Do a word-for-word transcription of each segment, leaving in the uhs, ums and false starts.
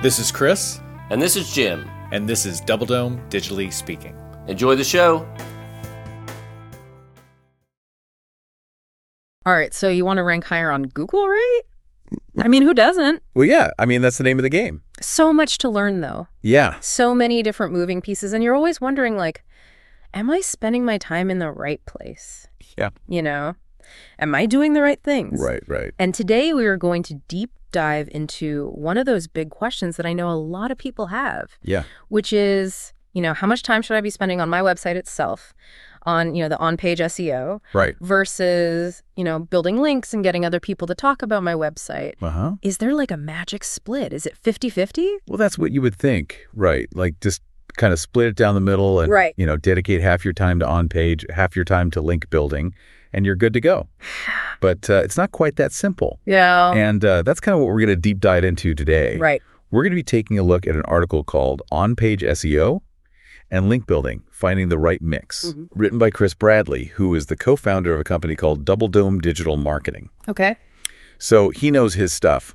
This is Chris. And this is Jim. And this is Double Dome Digitally Speaking. Enjoy the show. All right, so you want to rank higher on Google, right? I mean, who doesn't? Well, yeah. I mean, that's the name of the game. So much to learn, though. Yeah. So many different moving pieces. And you're always wondering, like, am I spending my time in the right place? Yeah. You know? Am I doing the right things? Right, right. And today we are going to deep dive into one of those big questions that I know a lot of people have. Yeah. Which is, you know, how much time should I be spending on my website itself, on, you know, the on-page S E O, right, versus, you know, building links and getting other people to talk about my website. Uh-huh. Is there like a magic split? Is it fifty-fifty? Well, that's what you would think, right? Like just kind of split it down the middle and, right. you know, dedicate half your time to on-page, half your time to link building, and you're good to go. But uh, it's not quite that simple. Yeah. And uh, that's kind of what we're going to deep dive into today. Right. We're going to be taking a look at an article called On-Page S E O and Link Building, Finding the Right Mix, mm-hmm. written by Chris Bradley, who is the co-founder of a company called Double Dome Digital Marketing. Okay. So he knows his stuff.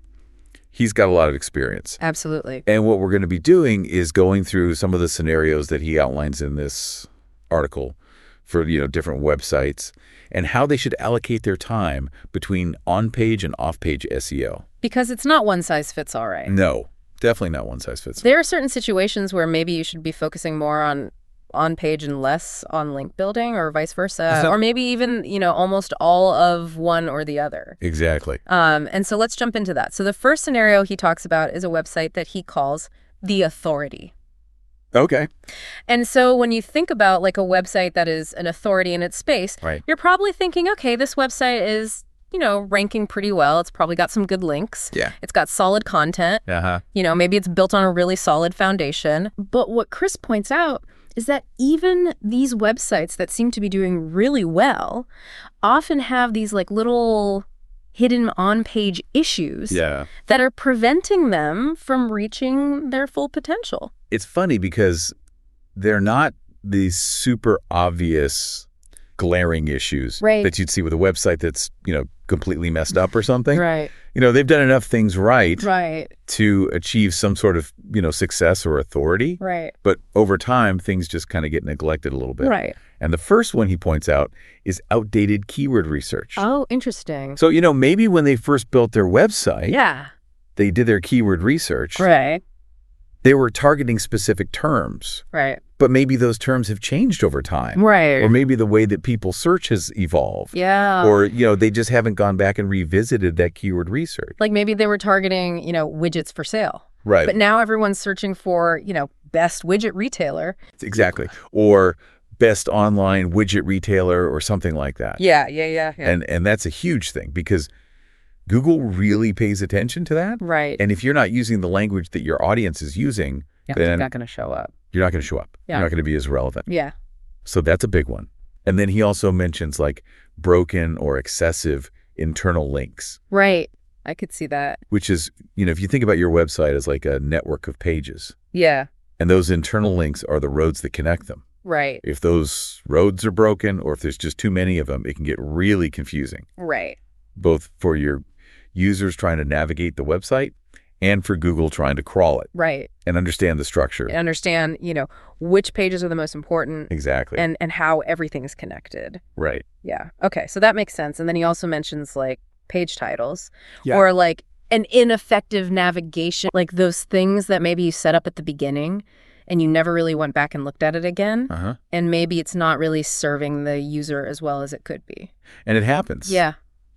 He's got a lot of experience. Absolutely. And what we're going to be doing is going through some of the scenarios that he outlines in this article for, you know, different websites and how they should allocate their time between on-page and off-page S E O. Because it's not one size fits all, right? No, definitely not one size fits all. There are certain situations where maybe you should be focusing more on on-page and less on link building, or vice versa, So, or maybe even, you know, almost all of one or the other. Exactly. Um, and so let's jump into that. So the first scenario he talks about is a website that he calls The Authority. Okay. And so when you think about like a website that is an authority in its space, right. you're probably thinking, okay, this website is, you know, ranking pretty well. It's probably got some good links. Yeah. It's got solid content. Uh-huh. You know, maybe it's built on a really solid foundation. But what Chris points out is that even these websites that seem to be doing really well often have these like little hidden on-page issues yeah. that are preventing them from reaching their full potential. It's funny because they're not these super obvious glaring issues right. that you'd see with a website that's, you know, completely messed up or something. Right. You know, they've done enough things right, right. to achieve some sort of, you know, success or authority. Right. But over time, things just kind of get neglected a little bit. Right. And the first one he points out is outdated keyword research. Oh, interesting. So, you know, maybe when they first built their website, yeah, they did their keyword research. Right. They were targeting specific terms. Right. But maybe those terms have changed over time. Right. Or maybe the way that people search has evolved. Yeah. Or, you know, they just haven't gone back and revisited that keyword research. Like maybe they were targeting, you know, widgets for sale. Right. But now everyone's searching for, you know, best widget retailer. Exactly. Or best online widget retailer or something like that. Yeah, yeah, yeah. yeah. And and that's a huge thing because Google really pays attention to that. Right. And if you're not using the language that your audience is using, yeah, then you're not going to show up. You're not going to show up. Yeah. You're not going to be as relevant. Yeah. So that's a big one. And then he also mentions like broken or excessive internal links. Right. I could see that. Which is, you know, if you think about your website as like a network of pages. Yeah. And those internal links are the roads that connect them. Right. If those roads are broken or if there's just too many of them, it can get really confusing. Right. Both for your users trying to navigate the website and for Google trying to crawl it. Right. And understand the structure. And understand, you know, which pages are the most important. Exactly. And and how everything's connected. Right. Yeah. Okay. So that makes sense. And then he also mentions like page titles yeah. or like an ineffective navigation, like those things that maybe you set up at the beginning and you never really went back and looked at it again. Uh-huh. And maybe it's not really serving the user as well as it could be. And it happens. Yeah.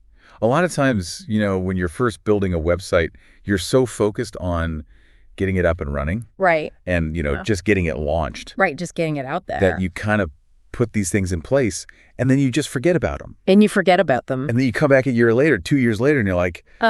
A lot of times, you know, when you're first building a website, you're so focused on getting it up and running. Right. And, you know, Yeah. just getting it launched. Right. Just getting it out there. That you kind of put these things in place and then you just forget about them. And you forget about them. And then you come back a year later, two years later, and you're like, Oh.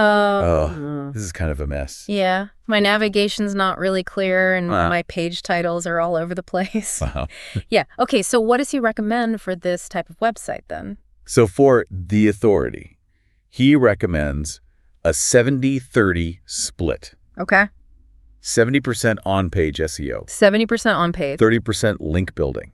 oh, this is kind of a mess. Yeah. My navigation's not really clear and Wow. my page titles are all over the place. Wow. Yeah. Okay. So what does he recommend for this type of website then? So for The Authority, he recommends a seventy thirty split. Okay. seventy percent on-page S E O. seventy percent on page. thirty percent link building. Okay.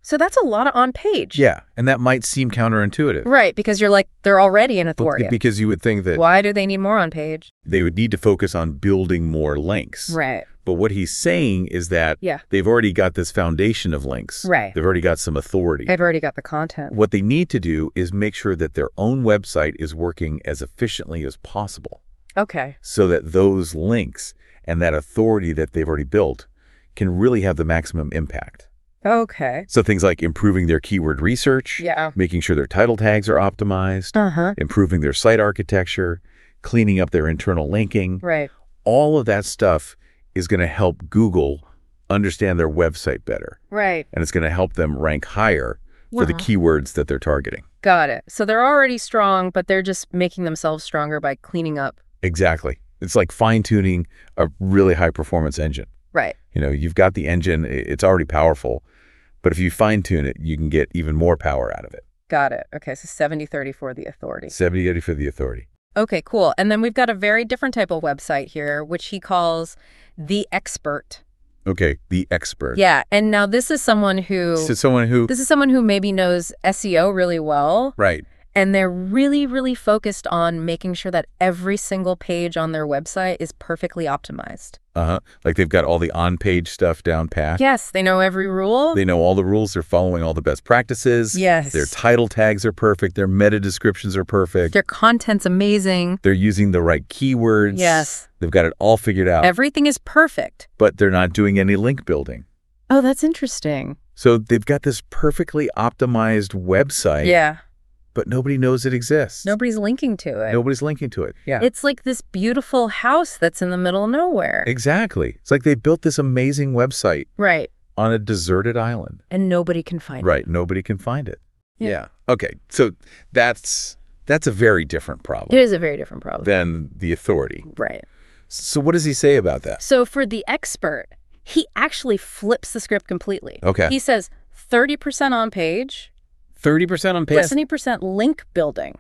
So that's a lot of on page. Yeah, and that might seem counterintuitive. Right, because you're like, they're already in But- authority. Because you would think that Why do they need more on page? they would need to focus on building more links. Right. But what he's saying is that Yeah. they've already got this foundation of links. Right. They've already got some authority. I've already got the content. What they need to do is make sure that their own website is working as efficiently as possible Okay. so that those links and that authority that they've already built can really have the maximum impact. Okay. So things like improving their keyword research, Yeah. making sure their title tags are optimized, Uh-huh. improving their site architecture, cleaning up their internal linking. Right. All of that stuff is going to help Google understand their website better. Right. And it's going to help them rank higher for the Wow. keywords that they're targeting. Got it. So they're already strong, but they're just making themselves stronger by cleaning up. Exactly. It's like fine-tuning a really high-performance engine. Right. You know, you've got the engine, i- it's already powerful, but if you fine-tune it, you can get even more power out of it. Got it. Okay, so seventy thirty for the authority. seventy eighty for the authority. Okay, cool. And then we've got a very different type of website here, which he calls the expert. Okay, the expert. Yeah, and now this is someone who So someone who, this is someone who maybe knows S E O really well, right, and they're really, really focused on making sure that every single page on their website is perfectly optimized. uh-huh, like they've got all the on-page stuff down pat. Yes, they know every rule. They know all the rules. They're following all the best practices. Yes. Their title tags are perfect. Their meta descriptions are perfect. Their content's amazing. They're using the right keywords. Yes. They've got it all figured out, Everything is perfect. but they're not doing any link building. Oh, that's interesting. So they've got this perfectly optimized website, Yeah. but nobody knows it exists. Nobody's linking to it. Nobody's linking to it. Yeah. It's like this beautiful house that's in the middle of nowhere. Exactly. It's like they built this amazing website Right. on a deserted island. And nobody can find Right. Nobody can find it. Yeah. Yeah. Okay. So that's that's a very different it. problem It is a very different problem. than the authority. Right. So what does he say about that? So for the expert, he actually flips the script completely. Okay. He says thirty percent on page, thirty percent on page? seventy percent link building.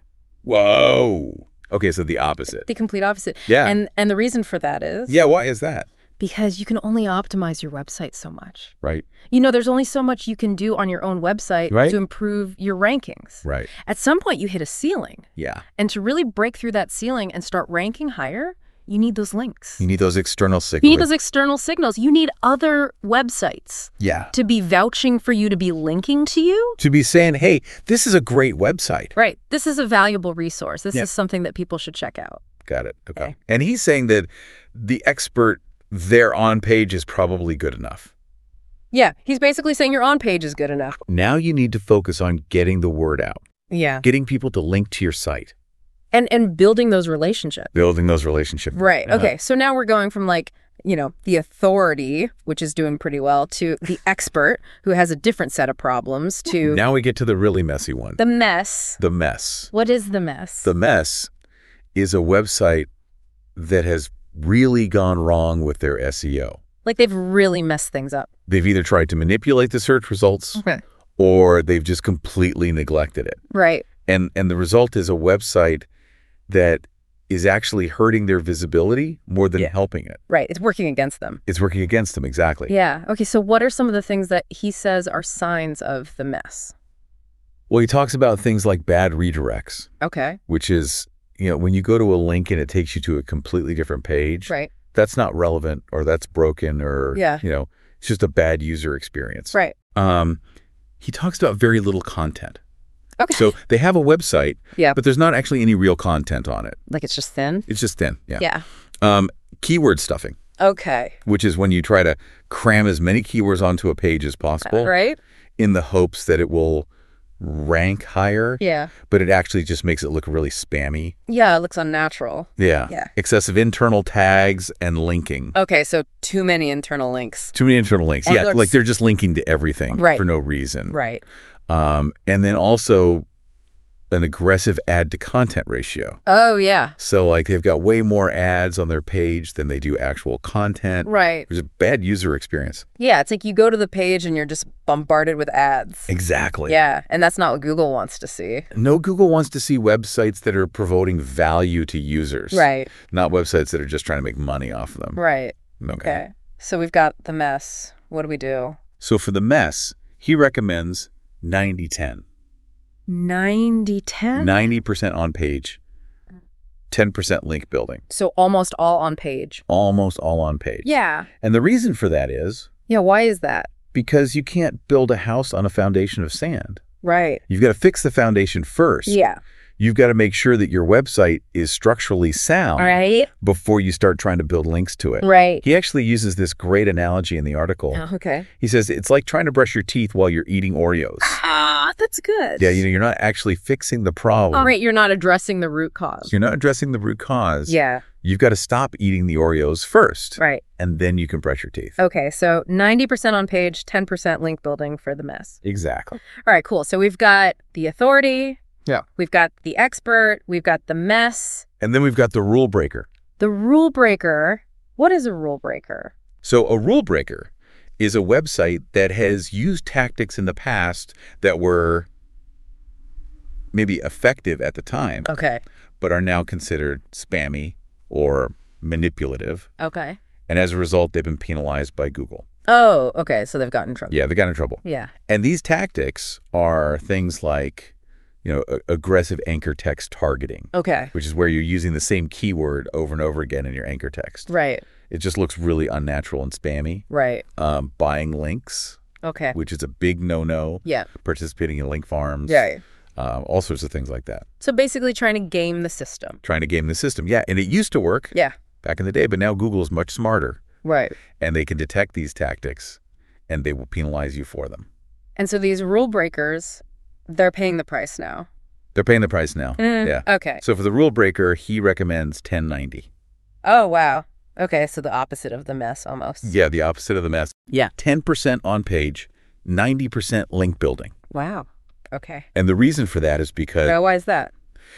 Whoa. Okay, so the opposite. The complete opposite. Yeah. And and the reason for that is Yeah, why is that? because you can only optimize your website so much. Right. You know, there's only so much you can do on your own website Right. to improve your rankings. Right. At some point, you hit a ceiling. Yeah. And to really break through that ceiling and start ranking higher, you need those links. You need those external You signals. need those external signals. You need other websites Yeah. to be vouching for you, to be linking to you. To be saying, hey, this is a great website. Right. This is a valuable resource. This Yeah. is something that people should check out. Got it. Okay. Okay. And he's saying that the expert there on page is probably good enough. Yeah. He's basically saying your on page is good enough. Now you need to focus on getting the word out, Yeah. getting people to link to your site, And and building those relationships. building those relationships. Right. Uh-huh. Okay. So now we're going from like, you know, the authority, which is doing pretty well, to the expert, who has a different set of problems, to Now we get to the really messy one. the mess. The mess. What is the mess? The mess is a website that has really gone wrong with their S E O. Like they've really messed things up. They've either tried to manipulate the search results Okay. or they've just completely neglected it. Right. And and the result is a website that is actually hurting their visibility more than Yeah. helping it. Right. It's working against them. It's working against them, exactly. Yeah. Okay. So what are some of the things that he says are signs of the mess? Well, he talks about things like bad redirects, Okay. which is, you know, when you go to a link and it takes you to a completely different page, Right. that's not relevant or that's broken or, Yeah. you know, it's just a bad user experience. Right. Um, he talks about very little content. Okay. So they have a website, Yeah. but there's not actually any real content on it. Like it's just thin. It's just thin. Yeah. Yeah. Um, keyword stuffing, Okay. which is when you try to cram as many keywords onto a page as possible Right. in the hopes that it will rank higher, Yeah. but it actually just makes it look really spammy. Yeah. It looks unnatural. Yeah. Yeah. Excessive internal tags and linking. Okay. So too many internal links. Too many internal links. And Yeah, looks- like they're just linking to everything Right. for no reason. Right. Um, and then also an aggressive ad to content ratio. Oh, yeah. So like they've got way more ads on their page than they do actual content. Right. There's a bad user experience. Yeah. It's like you go to the page and you're just bombarded with ads. Exactly. Yeah. And that's not what Google wants to see. No, Google wants to see websites that are promoting value to users. Right. Not websites that are just trying to make money off of them. Right. Okay. Okay. So we've got the mess. What do we do? So for the mess, He recommends ninety ten. ninety ten? ninety percent on page, ten percent link building. So almost all on page. Almost all on page. Yeah. And the reason for that is Yeah, why is that? because you can't build a house on a foundation of sand. Right. You've got to fix the foundation first. Yeah. You've got to make sure that your website is structurally sound Right. before you start trying to build links to it. Right. He actually uses this great analogy in the article. Oh, okay. He says it's like trying to brush your teeth while you're eating Oreos. Ah, that's good. Yeah, you know, you're not actually fixing the problem. All right, you're not addressing the root cause. You're not addressing the root cause. Yeah. You've got to stop eating the Oreos first. Right. And then you can brush your teeth. Okay, so ninety percent on page, ten percent link building for the mess. Exactly. All right, cool. So we've got the authority. Yeah. We've got the expert. We've got the mess. And then we've got the rule breaker. The rule breaker. What is a rule breaker? So a rule breaker is a website that has used tactics in the past that were maybe effective at the time, Okay. but are now considered spammy or manipulative. Okay. And as a result, they've been penalized by Google. Oh, okay. So they've gotten in trouble. Yeah, they got in trouble. Yeah. And these tactics are things like, you know, a- aggressive anchor text targeting, Okay. which is where you're using the same keyword over and over again in your anchor text. Right. It just looks really unnatural and spammy. Right. Um, buying links, Okay. which is a big no-no. Yeah. Participating in link farms. Yeah. Um, all sorts of things like that. So basically trying to game the system. Trying to game the system. Yeah, and it used to work Yeah. back in the day, but now Google is much smarter. Right. And they can detect these tactics, and they will penalize you for them. And so these rule breakers, they're paying the price now. They're paying the price now. Mm, Yeah. Okay. So for the rule breaker, he recommends ten ninety. Oh, wow. Okay, so the opposite of the mess almost. Yeah, the opposite of the mess. Yeah. ten percent on page, ninety percent link building. Wow. Okay. And the reason for that is because Now, why is that?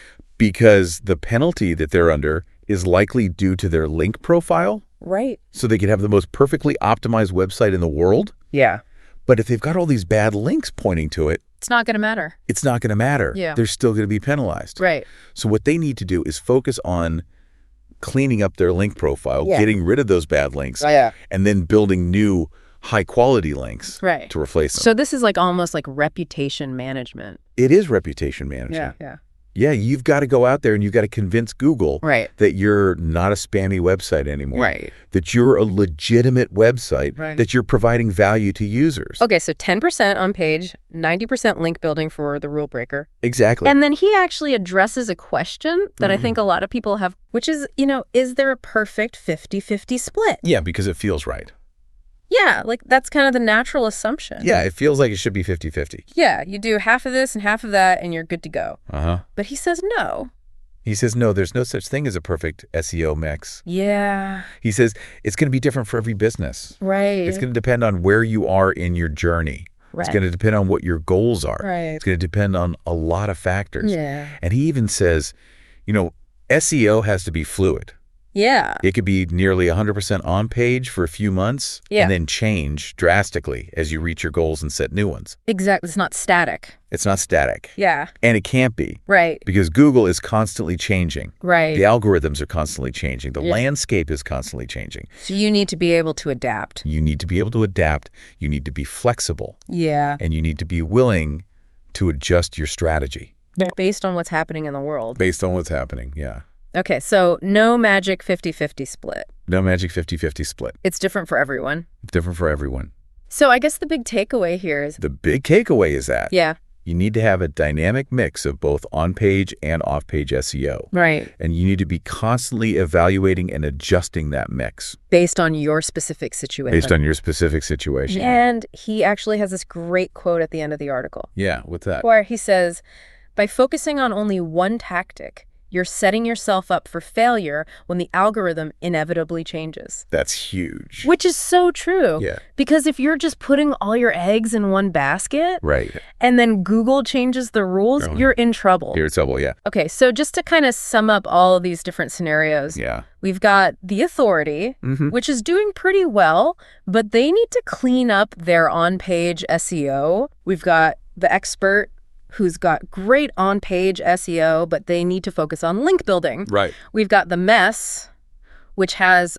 because the penalty that they're under is likely due to their link profile, Right. so they could have the most perfectly optimized website in the world. Yeah. But if they've got all these bad links pointing to it, It's not going to matter. it's not going to matter. Yeah. They're still going to be penalized. Right. So what they need to do is focus on cleaning up their link profile, Yeah. getting rid of those bad links, Oh, yeah. and then building new high-quality links Right. to replace them. So this is like almost like reputation management. It is reputation management. Yeah. Yeah, you've got to go out there and you've got to convince Google Right. that you're not a spammy website anymore. Right. That you're a legitimate website, Right. that you're providing value to users. Okay, so ten percent on page, ninety percent link building for the rule breaker. Exactly. And then he actually addresses a question that I think a lot of people have, which is, you know, is there a perfect fifty-fifty split? yeah, because it feels right. Yeah, like that's kind of the natural assumption. Yeah, it feels like it should be fifty-fifty. Yeah, you do half of this and half of that and you're good to go. Uh-huh. But he says no. He says, no, there's no such thing as a perfect S E O mix. Yeah, He says it's going to be different for every business. right. It's going to depend on where you are in your journey. right. It's going to depend on what your goals are. Right. It's going to depend on a lot of factors. Yeah. And he even says, you know, S E O has to be fluid. Yeah. It could be nearly one hundred percent on page for a few months Yeah. and then change drastically as you reach your goals and set new ones. Exactly. It's not static. It's not static. Yeah. And it can't be, Right. because Google is constantly changing. Right. The algorithms are constantly changing. The Yeah. landscape is constantly changing. So you need to be able to adapt. You need to be able to adapt. You need to be flexible. Yeah. And you need to be willing to adjust your strategy Based on what's happening in the world. based on what's happening. Yeah. Okay, so no magic fifty-fifty split. No magic fifty-fifty split. It's different for everyone. Different for everyone. So I guess the big takeaway here is, The big takeaway is that yeah, you need to have a dynamic mix of both on-page and off-page S E O. right, And you need to be constantly evaluating and adjusting that mix based on your specific situation. based on your specific situation. And he actually has this great quote at the end of the article Yeah, what's that? where he says, by focusing on only one tactic, you're setting yourself up for failure when the algorithm inevitably changes. That's huge. Which is so true. Yeah. Because if you're just putting all your eggs in one basket Right. and then Google changes the rules, Oh. you're in trouble. You're in trouble, yeah. Okay, so just to kind of sum up all of these different scenarios, Yeah. we've got the authority, Mhm. which is doing pretty well, but they need to clean up their on-page S E O. We've got the expert, who's got great on-page S E O, but they need to focus on link building. Right. We've got the mess, which has a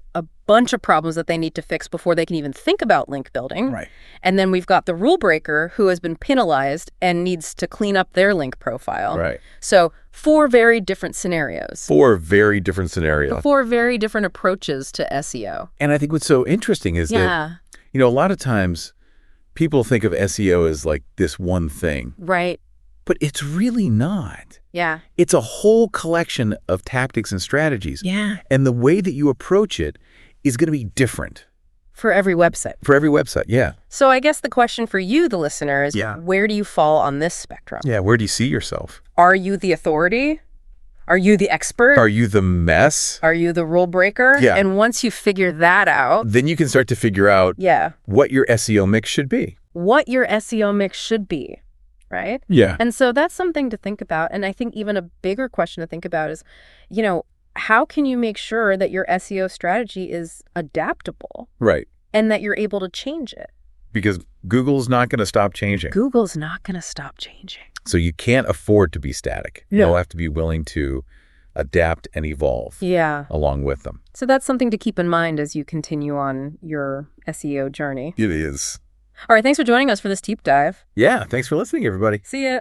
bunch of problems that they need to fix before they can even think about link building. Right. And then we've got the rule breaker who has been penalized and needs to clean up their link profile. Right. So four very different scenarios. Four very different scenarios. Four very different approaches to S E O. And I think what's so interesting is Yeah. that, you know, a lot of times people think of S E O as like this one thing, Right. but it's really not. Yeah. It's a whole collection of tactics and strategies. Yeah. And the way that you approach it is going to be different For every website. for every website. Yeah. So I guess the question for you, the listener, is Yeah. where do you fall on this spectrum? Yeah. Where do you see yourself? Are you the authority? Are you the expert? Are you the mess? Are you the rule breaker? Yeah. And once you figure that out, Then you can start to figure out yeah, what your S E O mix should be. what your S E O mix should be, right? Yeah. And so that's something to think about. And I think even a bigger question to think about is, you know, how can you make sure that your S E O strategy is adaptable Right. and that you're able to change it? Because Google's not going to stop changing. Google's not going to stop changing. So you can't afford to be static. Yeah. You'll have to be willing to adapt and evolve Yeah. along with them. So that's something to keep in mind as you continue on your S E O journey. It is. All right, thanks for joining us for this deep dive. Yeah. Thanks for listening, everybody. See ya.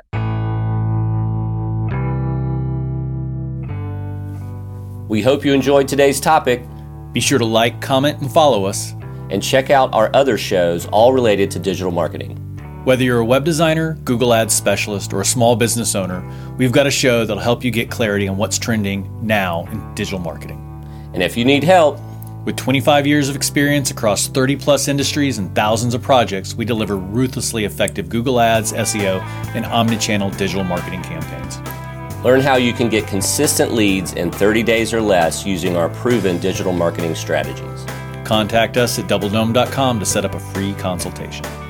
We hope you enjoyed today's topic, Be sure to like, comment, and follow us. and check out our other shows all related to digital marketing. Whether you're a web designer, Google Ads specialist, or a small business owner, we've got a show that'll help you get clarity on what's trending now in digital marketing. And if you need help, With twenty-five years of experience across thirty plus industries and thousands of projects, we deliver ruthlessly effective Google Ads, S E O, and omnichannel digital marketing campaigns. learn how you can get consistent leads in thirty days or less using our proven digital marketing strategies. Contact us at double dome dot com to set up a free consultation.